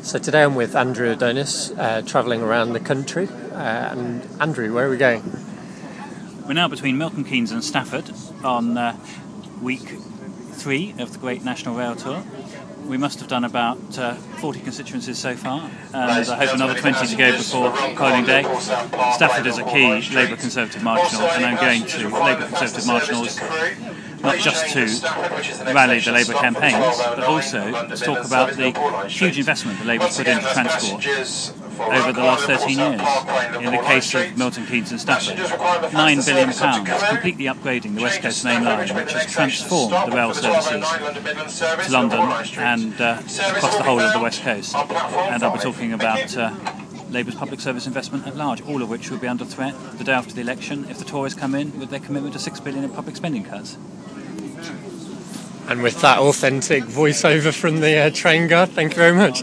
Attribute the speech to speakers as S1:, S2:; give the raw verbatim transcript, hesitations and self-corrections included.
S1: So today I'm with Andrew Adonis, uh, travelling around the country. Uh, and Andrew, where are we going?
S2: We're now between Milton Keynes and Stafford on uh, week three of the Great National Rail Tour. We must have done about uh, forty constituencies so far, and I hope another twenty to go before polling day. Stafford is a key Labour Conservative marginal, and I'm going to Labour Conservative marginals not just to rally the Labour campaigns, but also to talk about the huge investment the Labour put into transport over the last thirteen years. In the case of Milton Keynes and Stafford, nine billion pounds, completely upgrading the West Coast Main Line, which has transformed the rail services to London and uh, across the whole of the West Coast. And I'll be talking about uh, Labour's public service investment at large, all of which will be under threat the day after the election if the Tories come in with their commitment to six billion in public spending cuts.
S1: And with that authentic voiceover from the uh, train guard, thank you very much.